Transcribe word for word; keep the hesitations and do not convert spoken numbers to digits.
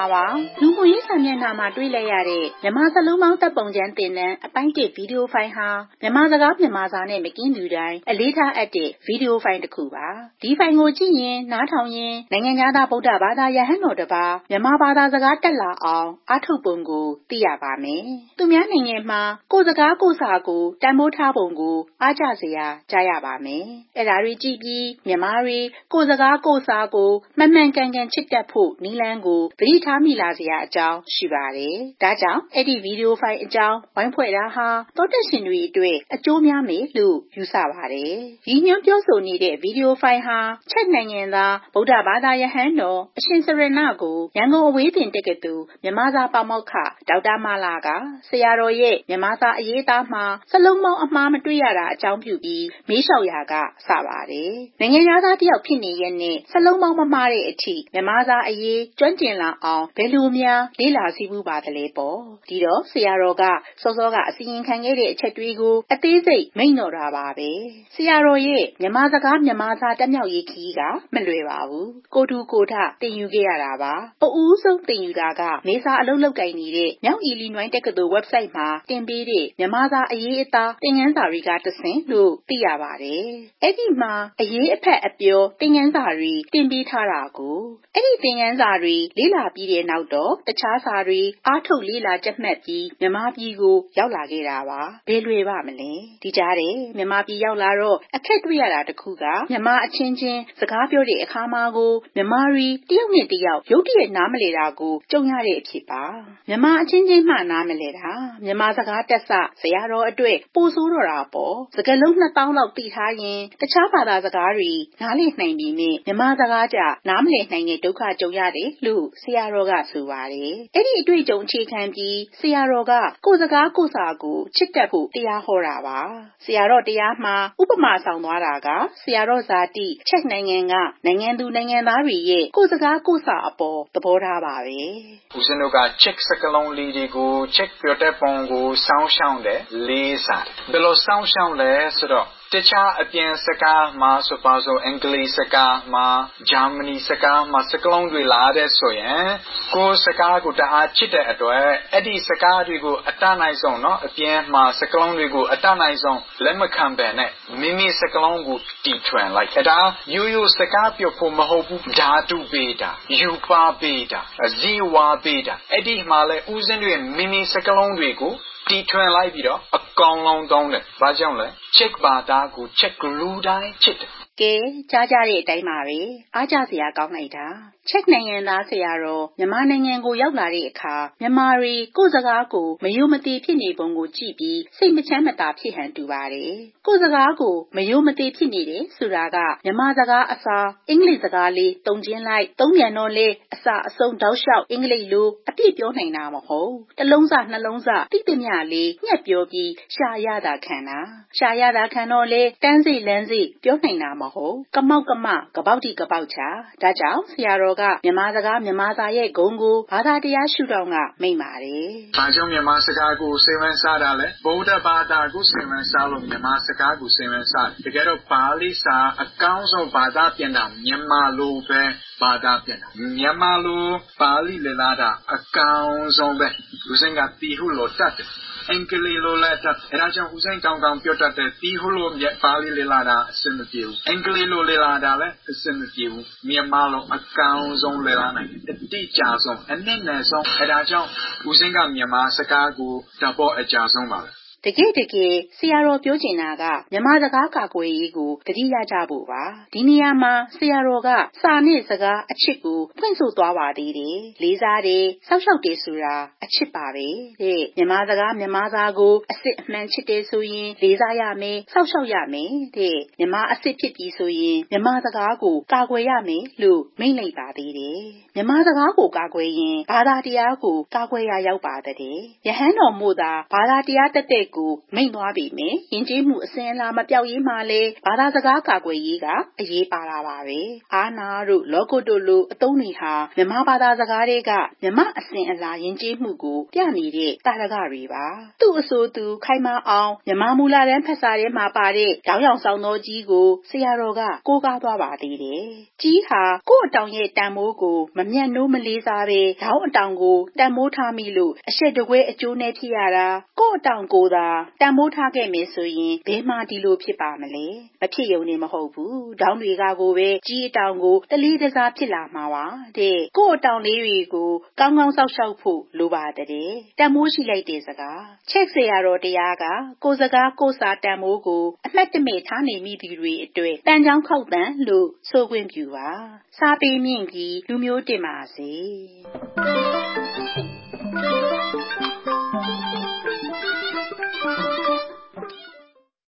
လာပါလူမှုရေးစာမျက်နှာမှာတွေ့လိုက်ရတဲ့မြန်မာစလုံးပေါင်းတပ်ပုံချမ်းတင်တဲ့အပိုင်းတစ်ဗီဒီယိုဖိုင်ဟာမြန်မာစကားမြန်မာစာနဲ့မကင်းသူတိုင်းအလေးထားအပ်တဲ့ဗီဒီယိုဖိုင်တစ်ခုပါဒီဖိုင်ကိုကြည့်ရင်နားထောင်ရင်နိုင်ငံသားဗုဒ္ဓဘာသာယဟန်တော်တစ်ပါးမြန်မာဘာသာစကားတက်လာအောင်အားထုတ်ပုံကိုသိရပါမယ်သူများနိုင်ငံမှာကိုယ်စကားကိုယ်စာကိုတန်ဖိုးထားပုံကိုအားကြစရာကြားရပါမယ်အဲ့ဒါတွေကြည့်ပြီးမြန်မာတွေကိုယ်စကားကိုယ်စာကိုမှန်မှန်ကန်ကန်ချစ်တတ်ဖို့နီလန်းကိုသတိထားမိလာစရာအကြောင်းရှိပါတယ်။ဒါကြောင့်အဲ့ဒီဗီဒီယိုဖိုင်အကြောင်းဝိုင်းဖွဲ့တာဟာသောတက်ရှင်တွေအတွက်အကျိုးများမယ်လို့ယူဆပါတယ်။ဒီညွှန်းပြောဆိုနေတဲ့ဗီဒီယိုဖိုင်ဟာချက်နိုင်ငံသားဗုဒ္ဓဘာသာယဟန်တော်အရှင်စရဏကိုရန်ကုန်အဝေးတင်တက္ကသိုလ်မြန်မာစာပါမောက္ခဒေါက်တာမာလာကဆရာတော်ရဲ့မြန်မာစာအရေးသားမှာစလုံးပေါင်းအမှားမတွေ့ရတာအကြောင်းပြုပြီးမေးလျှောက်ရာကစပါတယ်။နိုင်ငံသားတယောက်ဖြစ်နေရဲ့နဲ့စလုံးပေါင်းမမှားတဲ့အထိမြန်မာစာအရေးကျွမ်းကျင်လာအောင်ဘယ်လိုများလေ့လာစီးပူးပါသလဲပေါ့ဒီတော့ဆရာတော်ကစောစောကအစီရင်ခံခဲ့တဲ့အချက်တွေကိုအသေးစိတ်မိန့်တော်တာပါပဲဆရာတော်ရဲ့မြန်မာစကားမြန်မာစာတက်မြောက်ရေးခီးကမလွယ်ပါဘူးကိုတူကိုထတင်ယူခဲ့ရတာပါအဦးဆုံးတင်ယူတာကနေစာအလုပ်လုပ်ကိုင်နေတဲ့မြောက်အီလီနွိုင်းတက္ကသိုလ် website မှာတင်ပေးတဲ့မြန်မာစာအရေးအသားသင်ခန်းစာတွေကတဆင့်လို့သိရပါတယ်အဲ့ဒီမှာအရေးအဖက်အပြောသင်ခန်းစာတွေတင်ပေးထားတာကိုအဲ့ဒီသင်ခန်းစာတွေလေ့လာပြီးတဲ့နောက်တော့တခြားစာတွေအားထုတ်လေ့လာချက်မှတ်ပြီးမြန်မာပြည်ကိုရောက်လာခဲ့တာပါဘယ်လွယ်ပါမလဲဒီကြားတယ်မြန်မာပြည်ရောက်လာတော့အခက်တွေ့ရတာတခုကမြန်မာအချင်းချင်းစကားပြောတဲ့အခါမှာကိုမြန်မာရီတယောက်နဲ့တယောက်ရုတ်တရက်နားမလည်တာကိုကြုံရတဲ့အဖြစ်ပါမြန်မာအချင်းချင်းမှနားမလည်တာမြန်မာစကားတက်ဆဆရာတော်အတွက်ပို့ဆိုးတော့တာပေါ့စကားလုံးနှစ်သောင်းလောက်သိထားရင်တခြားဘာသာစကားတွေနားလည်နိုင်ပြီနဲ့မြန်မာစကားကြနားမလည်နိုင်တဲ့ဒုက္ခကြုံရတယ်လို့ဆရာတော်ကဆိုပါတယ်အဲ့ဒီအတွေ့အကြုံအခြေခံပြီးဆရာတော်ကကိုယ်စကားကိုယ်စာကိုချစ်တတ်ဖို့တရားဟောတာပါဆရာတော်တရားမှာဥပမာဆောင်သွားတာကဆရာတော်ဇာတိချက်နိုင်ငံကနိုင်ငံသူနိုင်ငံသားတွေရဲ့ကိုယ်စကားကိုယ်စာအပေါ်သဘောထားပါပဲဦးဇင်းတို့ကချက်စကလုံးလေးတွေကိုချက်ပြောတဲ့ပုံကိုစောင်းရှောင်းတယ်လေးစားတယ်ဘယ်လိုစောင်းရှောင်းလဲဆိုတော့တခြားအပြင်စကားမှာဆိုပါစို့အင်္ဂလိပ်စကားမှာဂျာမနီစကားမှာစကလုံးတွေလာတဲ့ဆိုရင်ကိုယ်စကားကိုတအားချစ်တဲ့အတွက်အဲ့ဒီစကားတွေကိုအတတ်နိုင်ဆုံးเนาะအပြင်မှာစကလုံးတွေကိုအတတ်နိုင်ဆုံးလက်မခံပဲနဲ့မိမိစကလုံးကိုတီထွင်လိုက်အဲ့ဒါရိုးရိုးစကားပြောဖို့မဟုတ်ဘူးဓာတုပေးတာယူပါပေးတာဇီဝပေးတာအဲ့ဒီမှာလဲဦးဇင်းတွေမိမိစကလုံးတွေကိုတီထွင်လိုက်ပြီးတော့အကောင်လုံးသုံးတယ်။ဘာကြောင့်လဲ။ချက်ဘာသာကိုချက်လူတိုင်းချစ်တယ်။ကဲကြားကြတဲ့အတိုင်းပါပဲ။အားကြစရာကောင်းလိုက်တာ။ချက်နိုင်ငံသားဆရာတော်မြန်မာနိုင်ငံကိုရောက်လာတဲ့အခါမြန်မာတွေကိုယ်စကားကိုမယုံမသိဖြစ်နေပုံကိုကြည့်ပြီးစိတ်မချမ်းမသာဖြစ်ဟန်တူပါတယ်။ကိုယ်စကားကိုမယုံမသိဖြစ်နေတယ်ဆိုတာကမြန်မာစကားအစားအင်္ဂလိပ်စကားလေးတုံချင်းလိုက်သုံးပြန်တော့လေအစအဆုံးတောက်လျှောက်အင်္ဂလိပ်လိုအပြည့်ပြောနိုင်တာမဟုတ်။တစ်လုံးစနှလုံးစသိသမျှလေးညှက်ပြောပြီးရှာရတာခံတာရှာရတာခံတော့လေတန်းစိလန်းစိပြောနိုင်တာမဟုတ်ကမောက်ကမကပေါက်တိကပေါက်ချဒါကြောင့်ဆရာတော်ကမြန်မာစကားမြန်မာစာရဲ့ဂုဏ်ကိုဘာသာတရားရှုထောင့်ကမိန့်ပါတယ်။ဘာကြောင့်မြန်မာစကားကိုစေဝန်စားတာလဲဗုဒ္ဓဘာသာကိုစေဝန်စားလို့မြန်မာစကားကိုစေဝန်စားတကယ်တော့ပါဠိစာအကောင်းဆုံးဘာသာပြန်တာမြန်မာလိုပဲဘာသာပြန်တာမြန်မာလိုပါဠိလေလာတာအကောင်းဆုံးပဲဦးစင်ကတီဟုလို့တတ်တယ်အင်္ဂလိပ်လိုလည်းတတ်အဲဒါကြောင့်ဦးစင်ကောင်းကောင်းပြောတတ်တယ်တီဟုလို့ပါဠိလေလာတာအစမပြေဘူးအင်္ဂလိပ်လိုလေလာတာလည်းအစမပြေဘူးမြန်မာလိုအကောင်းဆုံးလေလာနိုင်တယ်အတိအကျဆုံးအနည်းနဲ့ဆုံးအဲဒါကြောင့်ဦးစင်ကမြန်မာစကားကိုတပေါ်အကြဆုံးပါပဲတကယ်တကယ်ဆရာတော်ပြောချင်တာကမြန်မာစကားကာကွယ်ရေးကိုတတိယကြဖို့ပါဒီနေရာမှာဆရာတော်ကစာနဲ့စကားအချစ်ကိုဖွင့်ဆိုသွားပါသေးတယ်လေးစားတယ်စောက်ရှောက်တယ်ဆိုတာအချစ်ပါပဲတဲ့မြန်မာစကားမြန်မာစာကိုအစစ်အမှန်ချစ်တယ်ဆိုရင်လေးစားရမယ်စောက်ရှောက်ရမယ်တဲ့မြန်မာအစစ်ဖြစ်ပြီးဆိုရင်မြန်မာစကားကိုကာကွယ်ရမယ်လို့မိန့်လိုက်ပါသေးတယ်မြန်မာစကားကိုကာကွယ်ရင်ဘာသာတရားကိုကာကွယ်ရရောက်ပါတဲ့ယဟန်တော်မို့သာဘာသာတရားတက်တဲ့ကိုမိန့်သွားပေမယ့်ယဉ်ကျေးမှုအစဉ်အလာမပြောက်ရေးမှလည်းဘာသာစကားကာကွယ်ရေးကအရေးပါလာပါပဲအာနာတို့လောကုတ်တို့လိုအသုံးတွေဟာမြန်မာဘာသာစကားတွေကမြန်မာအစဉ်အလာယဉ်ကျေးမှုကိုပြနေတဲ့တာရကတွေပါသူ့အဆိုသူခိုင်မာအောင်မြန်မာမူလတန်းဖတ်စာထဲမှာပါတဲ့တောင်ရောင်ဆောင်သောကြီးကိုဆရာတော်ကကိုးကားသွားပါသေးတယ်ကြီးဟာကိုယ့်အတောင်ရဲ့တန်မိုးကိုမမျက်နှိုးမလေးစားပဲခေါင်းအတောင်ကိုတန်မိုးထားမိလို့အရှက်တကွဲအကျိုးနဲ့ဖြစ်ရတာကိုယ့်အတောင်ကိုသာတန်မိုးထားခဲ့မယ်ဆိုရင်ဘယ်မှဒီလိုဖြစ်ပါမလဲမဖြစ်ယုံနေမဟုတ်ဘူးဒေါင်းတွေကကိုပဲကြီးအတောင်ကိုတလေးတစားဖြစ်လာမှာပါတဲ့ကိုယ့်အတောင်လေးတွေကိုကောင်းကောင်းစောက်ရှောက်ဖို့လိုပါတဲ့တန်မိုးရှိလိုက်တဲ့စကားချက်ဆရာတော်တရားကကိုယ်စကားကိုယ်စာတန်မိုးကိုအမှတ်တမဲ့ထားနေမိသူတွေအတွက်တန်ချောင်းခောက်တန်လို့ဆိုခွင့်ပြုပါစားပေးမြင့်ပြီးလူမျိုးတင်ပါစေ။